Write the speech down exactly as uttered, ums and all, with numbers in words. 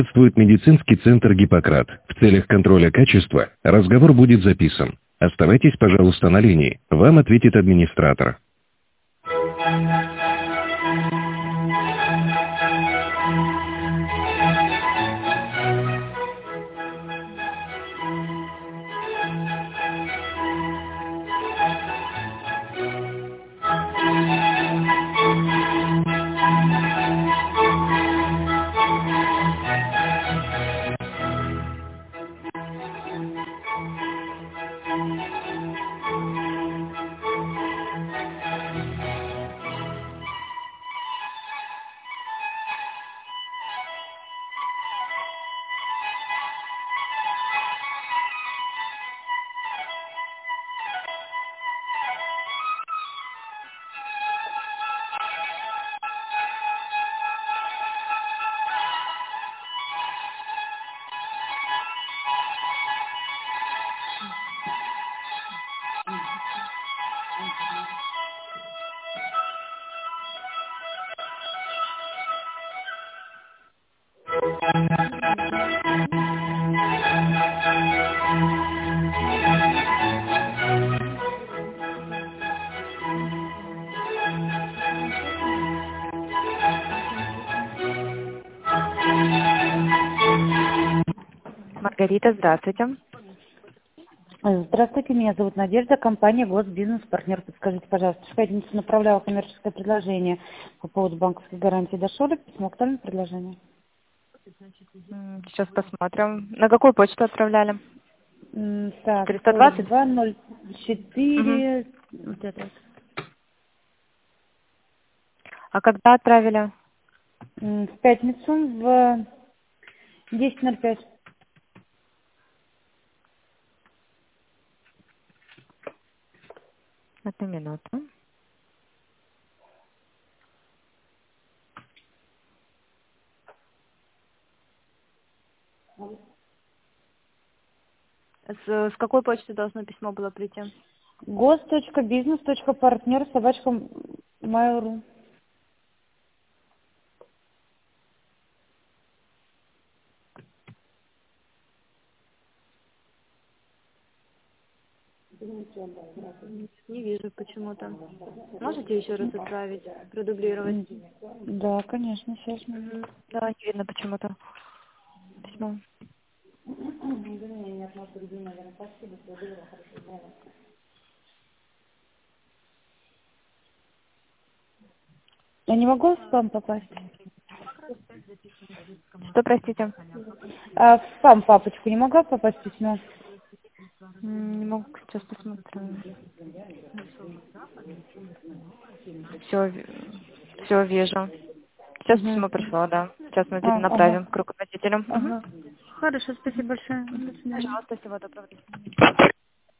Приветствует медицинский центр «Гиппократ». В целях контроля качества разговор будет записан. Оставайтесь, пожалуйста, на линии. Вам ответит администратор. Маргарита, здравствуйте. Здравствуйте, меня зовут Надежда, компания Госбизнес Партнер. Подскажите, пожалуйста, в пятницу направляла коммерческое предложение по поводу банковской гарантии. Дошло ли письмо, актуальное предложение? Сейчас посмотрим. На какую почту отправляли? М, Так, четыреста двадцать? два ноль четыре. Угу. Вот это вот. А когда отправили? М, В пятницу в десять ноль пять. Одну минуту. С, с какой почты должно письмо было прийти? Гос.бизнес.партнер собачка mail.ru. Не вижу почему-то. Можете еще раз отправить, продублировать? Да, конечно, сейчас. Угу. Да, не видно почему-то письмо. Я не могу в спам попасть? Что, простите? А в спам папочку не могла попасть письмо? М, Не могу, сейчас посмотрю. Все, все вижу. Сейчас Угу. письмо пришло, да. Сейчас мы А, направим ага. к руководителям. Мгм. Ага. Хорошо, спасибо большое. До свидания. Пожалуйста, всего доброго.